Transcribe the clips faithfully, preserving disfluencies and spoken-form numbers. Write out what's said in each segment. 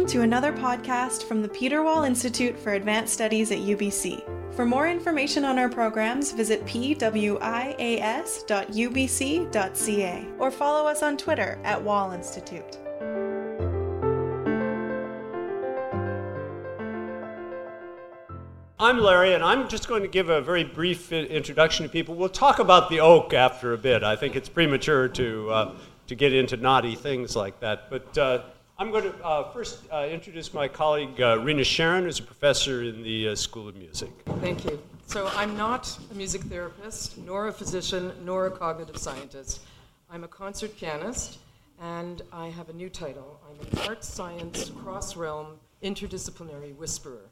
Welcome to another podcast from the Peter Wall Institute for Advanced Studies at U B C. For more information on our programs, visit p w i a s dot u b c dot c a or follow us on Twitter at Wall Institute. I'm Larry, and I'm just going to give a very brief introduction to people. We'll talk about the oak after a bit. I think it's premature to uh, to get into naughty things like that. But uh, I'm going to uh, first uh, introduce my colleague, uh, Rena Sharon, who's a professor in the uh, School of Music. Thank you. So I'm not a music therapist, nor a physician, nor a cognitive scientist. I'm a concert pianist, and I have a new title. I'm an art science cross-realm interdisciplinary whisperer.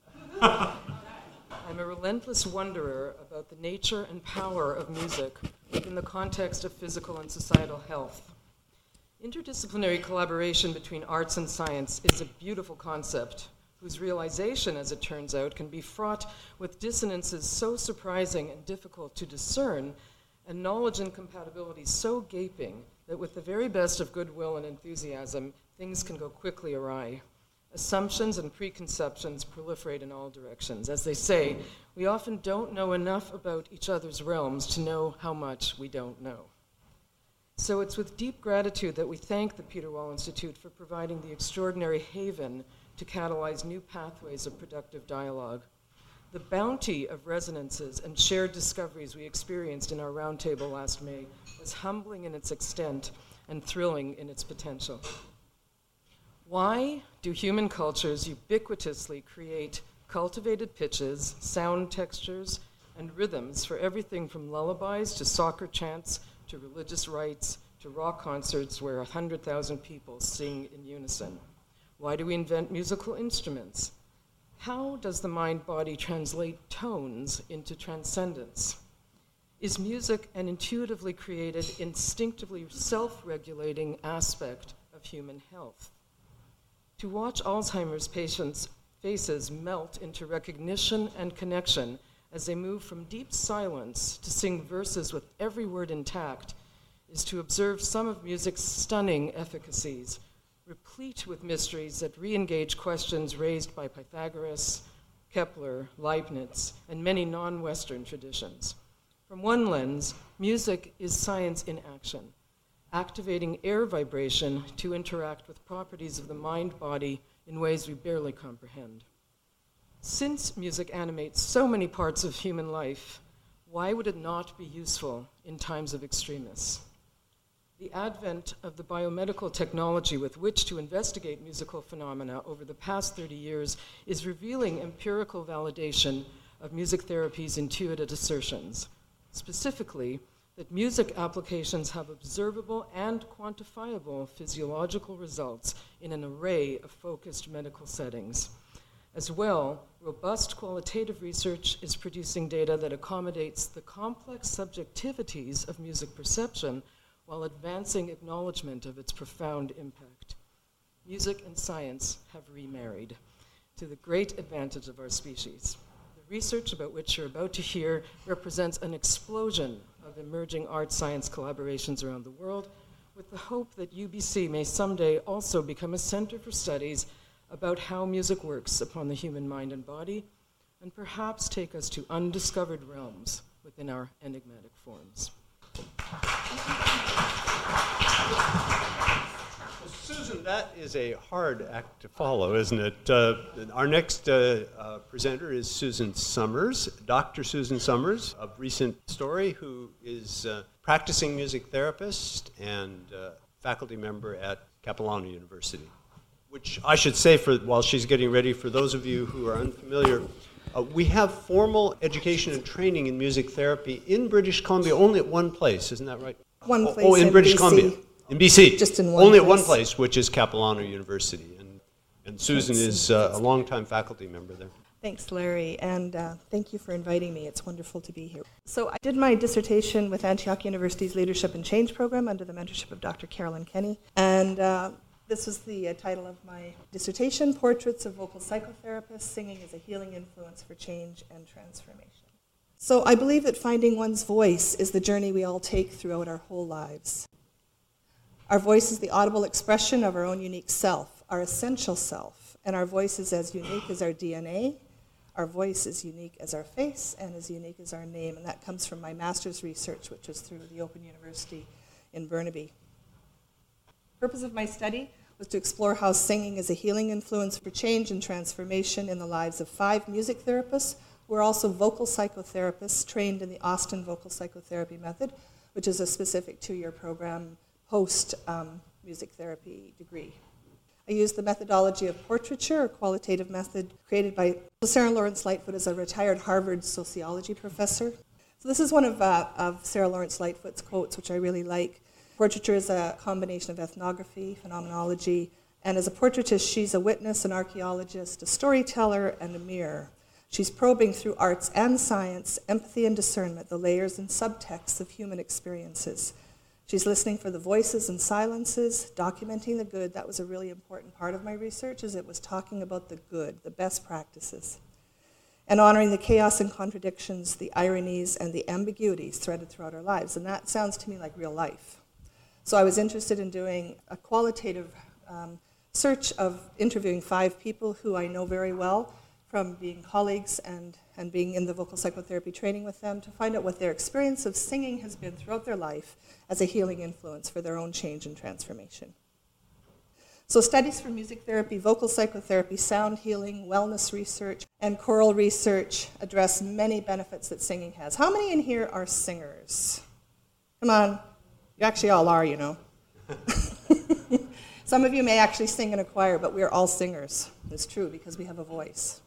I'm a relentless wonderer about the nature and power of music within the context of physical and societal health. Interdisciplinary collaboration between arts and science is a beautiful concept whose realization, as it turns out, can be fraught with dissonances so surprising and difficult to discern, and knowledge incompatibility so gaping that with the very best of goodwill and enthusiasm, things can go quickly awry. Assumptions and preconceptions proliferate in all directions. As they say, we often don't know enough about each other's realms to know how much we don't know. So it's with deep gratitude that we thank the Peter Wall Institute for providing the extraordinary haven to catalyze new pathways of productive dialogue. The bounty of resonances and shared discoveries we experienced in our roundtable last May was humbling in its extent and thrilling in its potential. Why do human cultures ubiquitously create cultivated pitches, sound textures, and rhythms for everything from lullabies to soccer chants to religious rites to rock concerts where one hundred thousand people sing in unison? Why do we invent musical instruments? How does the mind-body translate tones into transcendence? Is music an intuitively created, instinctively self-regulating aspect of human health? To watch Alzheimer's patients' faces melt into recognition and connection as they move from deep silence to sing verses with every word intact is to observe some of music's stunning efficacies, replete with mysteries that re-engage questions raised by Pythagoras, Kepler, Leibniz, and many non-Western traditions. From one lens, music is science in action, activating air vibration to interact with properties of the mind-body in ways we barely comprehend. Since music animates so many parts of human life, why would it not be useful in times of extremis? The advent of the biomedical technology with which to investigate musical phenomena over the past thirty years is revealing empirical validation of music therapy's intuitive assertions, specifically that music applications have observable and quantifiable physiological results in an array of focused medical settings. As well, robust qualitative research is producing data that accommodates the complex subjectivities of music perception while advancing acknowledgement of its profound impact. Music and science have remarried, to the great advantage of our species. The research about which you're about to hear represents an explosion of emerging art-science collaborations around the world, with the hope that U B C may someday also become a center for studies about how music works upon the human mind and body, and perhaps take us to undiscovered realms within our enigmatic forms. Well, Susan, that is a hard act to follow, isn't it? Uh, our next uh, uh, presenter is Susan Summers, Doctor Susan Summers, of recent story, who is a practicing music therapist and uh, faculty member at Capilano University. Which I should say, for while she's getting ready, for those of you who are unfamiliar, uh, we have formal education and training in music therapy in British Columbia only at one place, isn't that right? One place oh, in, in British B C. Columbia. In B C. Just in one Only place. at one place, which is Capilano University. And, and Susan is uh, a longtime faculty member there. Thanks, Larry, and uh, thank you for inviting me. It's wonderful to be here. So I did my dissertation with Antioch University's Leadership and Change program under the mentorship of Doctor Carolyn Kenny, and uh, this was the uh, title of my dissertation, Portraits of Vocal Psychotherapists, Singing as a Healing Influence for Change and Transformation. So I believe that finding one's voice is the journey we all take throughout our whole lives. Our voice is the audible expression of our own unique self, our essential self, and our voice is as unique as our D N A. Our voice is unique as our face and as unique as our name, and that comes from my master's research, which was through the Open University in Burnaby. The purpose of my study was to explore how singing is a healing influence for change and transformation in the lives of five music therapists who are also vocal psychotherapists trained in the Austin Vocal Psychotherapy Method, which is a specific two-year program post-music um, therapy degree. I used the methodology of portraiture, a qualitative method created by Sarah Lawrence Lightfoot as a retired Harvard sociology professor. So this is one of, uh, of Sarah Lawrence Lightfoot's quotes, which I really like. Portraiture is a combination of ethnography, phenomenology, and as a portraitist, she's a witness, an archaeologist, a storyteller, and a mirror. She's probing through arts and science, empathy and discernment, the layers and subtexts of human experiences. She's listening for the voices and silences, documenting the good. That was a really important part of my research, as it was talking about the good, the best practices, and honoring the chaos and contradictions, the ironies, and the ambiguities threaded throughout our lives. And that sounds to me like real life. So I was interested in doing a qualitative um, search of interviewing five people who I know very well from being colleagues and, and being in the vocal psychotherapy training with them, to find out what their experience of singing has been throughout their life as a healing influence for their own change and transformation. So studies for music therapy, vocal psychotherapy, sound healing, wellness research, and choral research address many benefits that singing has. How many in here are singers? Come on. You actually all are, you know. Some of you may actually sing in a choir, but we're all singers. It's true, because we have a voice.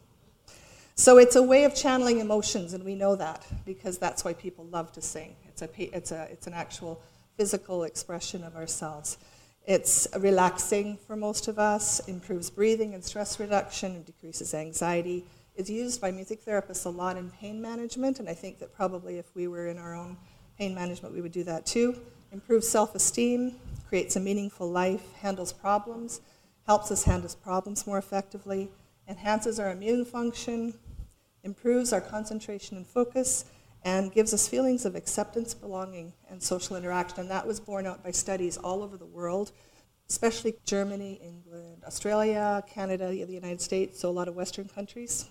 So it's a way of channeling emotions, and we know that, because that's why people love to sing. It's a, it's a, it's an actual physical expression of ourselves. It's relaxing for most of us, improves breathing and stress reduction, and decreases anxiety. It's used by music therapists a lot in pain management, and I think that probably if we were in our own pain management, we would do that too. Improves self-esteem, creates a meaningful life, handles problems, helps us handle problems more effectively, enhances our immune function, improves our concentration and focus, and gives us feelings of acceptance, belonging, and social interaction. And that was borne out by studies all over the world, especially Germany, England, Australia, Canada, the United States, so a lot of Western countries.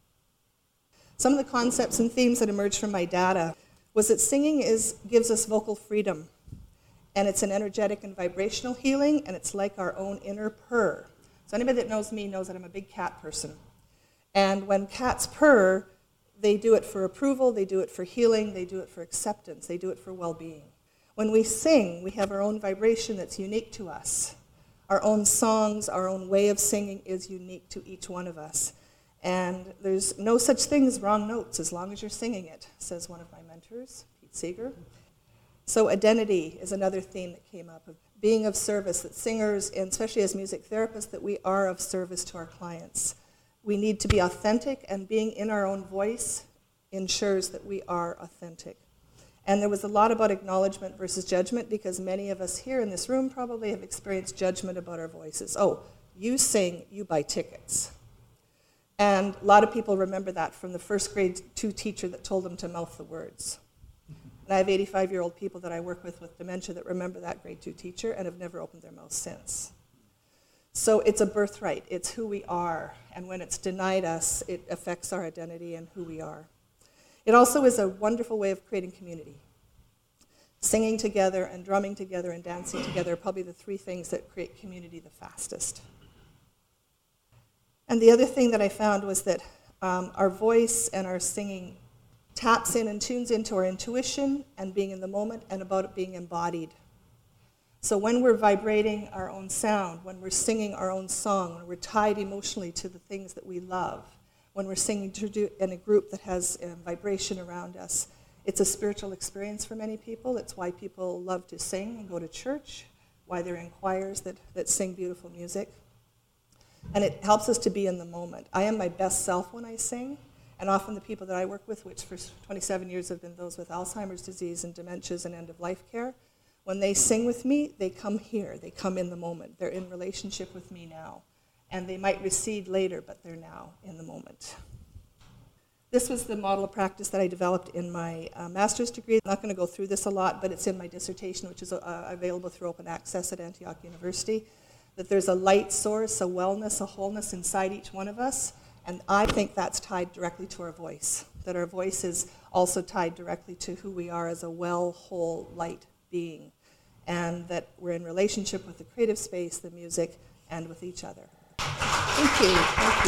Some of the concepts and themes that emerged from my data was that singing is, gives us vocal freedom, and it's an energetic and vibrational healing, and it's like our own inner purr. So anybody that knows me knows that I'm a big cat person. And when cats purr, they do it for approval, they do it for healing, they do it for acceptance, they do it for well-being. When we sing, we have our own vibration that's unique to us. Our own songs, our own way of singing is unique to each one of us. And there's no such thing as wrong notes as long as you're singing it, says one of my mentors, Pete Seeger. So identity is another theme that came up, of being of service, that singers, and especially as music therapists, that we are of service to our clients. We need to be authentic, and being in our own voice ensures that we are authentic. And there was a lot about acknowledgement versus judgment, because many of us here in this room probably have experienced judgment about our voices. Oh, you sing, you buy tickets. And a lot of people remember that from the first grade two teacher that told them to mouth the words. And I have eighty-five-year-old people that I work with with dementia that remember that grade two teacher and have never opened their mouth since. So it's a birthright. It's who we are. And when it's denied us, it affects our identity and who we are. It also is a wonderful way of creating community. Singing together and drumming together and dancing together are probably the three things that create community the fastest. And the other thing that I found was that um, our voice and our singing taps in and tunes into our intuition and being in the moment, and about it being embodied. So when we're vibrating our own sound, when we're singing our own song, when we're tied emotionally to the things that we love, when we're singing in a group that has um, vibration around us, it's a spiritual experience for many people. It's why people love to sing and go to church, why they're in choirs that, that sing beautiful music. And it helps us to be in the moment. I am my best self when I sing, and often the people that I work with, which for twenty-seven years have been those with Alzheimer's disease and dementias and end-of-life care, when they sing with me, they come here. They come in the moment. They're in relationship with me now. And they might recede later, but they're now in the moment. This was the model of practice that I developed in my uh, master's degree. I'm not going to go through this a lot, but it's in my dissertation, which is uh, available through open access at Antioch University. that there's a light source, a wellness, a wholeness inside each one of us. And I think that's tied directly to our voice, that our voice is also tied directly to who we are as a well, whole, light being, and that we're in relationship with the creative space, the music, and with each other. Thank you. Thank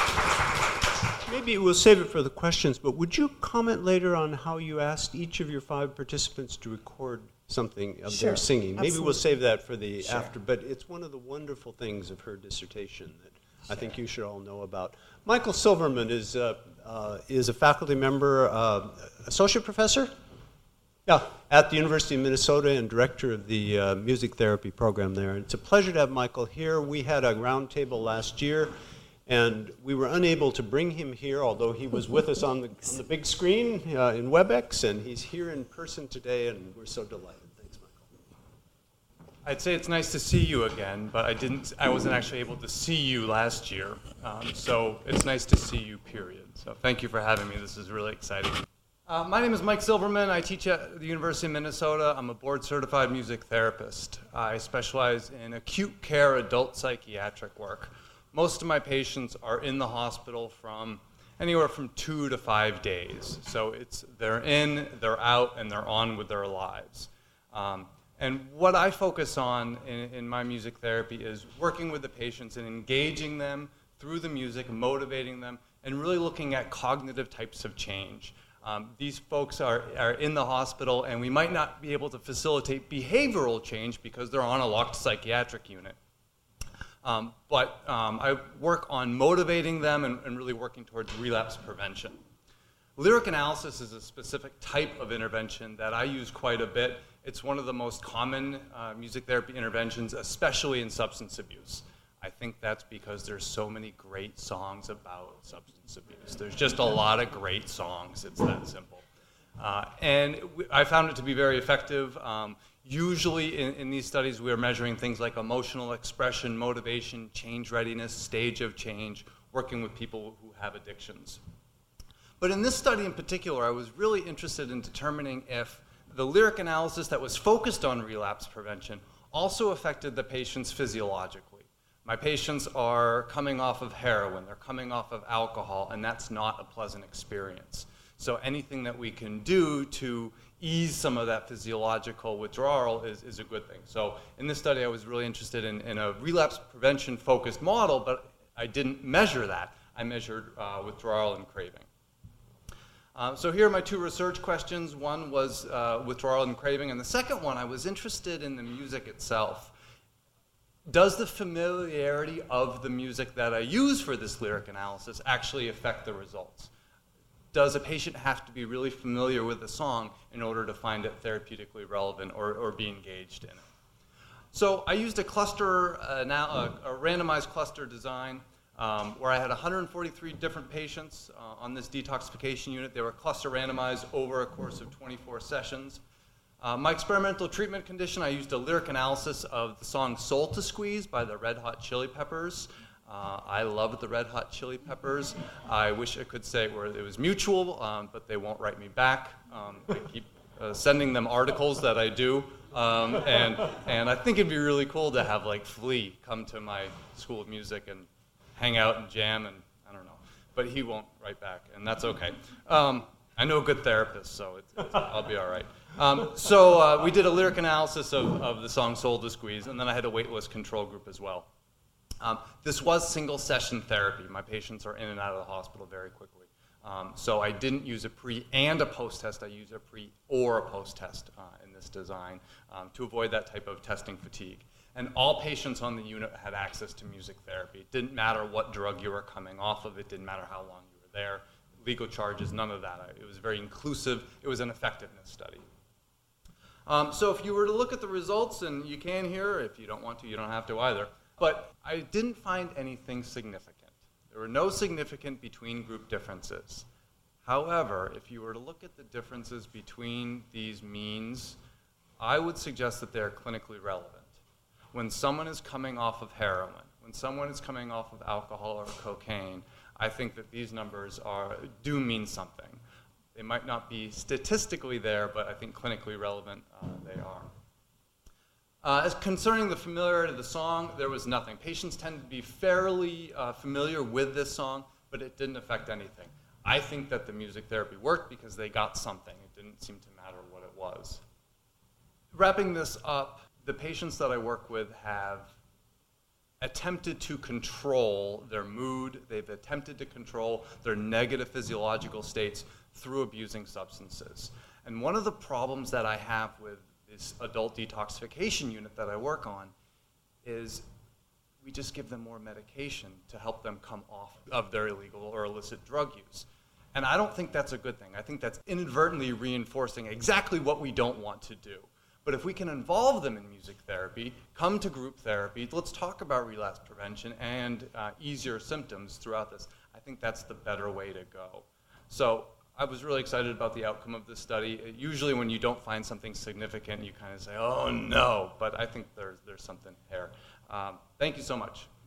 you. Maybe we'll save it for the questions, but would you comment later on how you asked each of your five participants to record something of Sure, their singing? Maybe absolutely. we'll save that for the Sure. after, but it's one of the wonderful things of her dissertation that I think you should all know about. Michael Silverman is, uh, uh, is a faculty member, uh, associate professor? Yeah, at the University of Minnesota and director of the uh, music therapy program there. It's a pleasure to have Michael here. We had a roundtable last year, and we were unable to bring him here, although he was with us on the, on the big screen uh, in WebEx, and he's here in person today, and we're so delighted. Thanks, Michael. I'd say it's nice to see you again, but I didn't. I wasn't actually able to see you last year, um, so it's nice to see you. Period. So thank you for having me. This is really exciting. Uh, my name is Mike Silverman. I teach at the University of Minnesota. I'm a board-certified music therapist. I specialize in acute care adult psychiatric work. Most of my patients are in the hospital from anywhere from two to five days. So it's they're in, they're out, and they're on with their lives. Um, and what I focus on in, in my music therapy is working with the patients and engaging them through the music, motivating them, and really looking at cognitive types of change. Um, these folks are, are in the hospital, and we might not be able to facilitate behavioral change because they're on a locked psychiatric unit. Um, but um, I work on motivating them and, and really working towards relapse prevention. Lyric analysis is a specific type of intervention that I use quite a bit. It's one of the most common uh, music therapy interventions, especially in substance abuse. I think that's because there's so many great songs about substance abuse. There's just a lot of great songs. It's that simple. Uh, and we, I found it to be very effective. Um, usually in, in these studies, we are measuring things like emotional expression, motivation, change readiness, stage of change, working with people who have addictions. But in this study in particular, I was really interested in determining if the lyric analysis that was focused on relapse prevention also affected the patients physiologically. My patients are coming off of heroin, they're coming off of alcohol, and that's not a pleasant experience. So anything that we can do to ease some of that physiological withdrawal is, is a good thing. So in this study, I was really interested in, in a relapse prevention focused model, but I didn't measure that. I measured uh, withdrawal and craving. Uh, so here are my two research questions. One was uh, withdrawal and craving, and the second one, I was interested in the music itself. Does the familiarity of the music that I use for this lyric analysis actually affect the results? Does a patient have to be really familiar with the song in order to find it therapeutically relevant or, or be engaged in it? So I used a cluster, uh, now, a, a randomized cluster design um, where I had one hundred forty-three different patients uh, on this detoxification unit. They were cluster randomized over a course of twenty-four sessions. Uh, my experimental treatment condition, I used a lyric analysis of the song Soul to Squeeze by the Red Hot Chili Peppers. Uh, I love the Red Hot Chili Peppers. I wish I could say where it was mutual, um, but they won't write me back. Um, I keep uh, sending them articles that I do, um, and and I think it'd be really cool to have like Flea come to my School of Music and hang out and jam, and I don't know, but he won't write back, and that's okay. Um, I know a good therapist, so it's, it's, I'll be all right. Um, so uh, we did a lyric analysis of, of the song Soul to Squeeze, and then I had a waitlist control group as well. Um, this was single session therapy. My patients are in and out of the hospital very quickly. Um, so I didn't use a pre and a post test. I used a pre or a post test uh, in this design um, to avoid that type of testing fatigue. And all patients on the unit had access to music therapy. It didn't matter what drug you were coming off of. It didn't matter how long you were there. Legal charges, none of that. It was very inclusive. It was an effectiveness study. Um, so if you were to look at the results, and you can here, if you don't want to, you don't have to either, but I didn't find anything significant. There were no significant between group differences. However, if you were to look at the differences between these means, I would suggest that they're clinically relevant. When someone is coming off of heroin, when someone is coming off of alcohol or cocaine, I think that these numbers are, do mean something. They might not be statistically there, but I think clinically relevant uh, they are. Uh, as concerning the familiarity of the song, there was nothing. Patients tend to be fairly uh, familiar with this song, but it didn't affect anything. I think that the music therapy worked because they got something. It didn't seem to matter what it was. Wrapping this up, the patients that I work with have attempted to control their mood. They've attempted to control their negative physiological states through abusing substances. And one of the problems that I have with this adult detoxification unit that I work on is we just give them more medication to help them come off of their illegal or illicit drug use. And I don't think that's a good thing. I think that's inadvertently reinforcing exactly what we don't want to do. But if we can involve them in music therapy, come to group therapy, let's talk about relapse prevention and uh, easier symptoms throughout this. I think that's the better way to go. So I was really excited about the outcome of this study. Usually when you don't find something significant, you kind of say, oh no, but I think there's, there's something here. Um, thank you so much.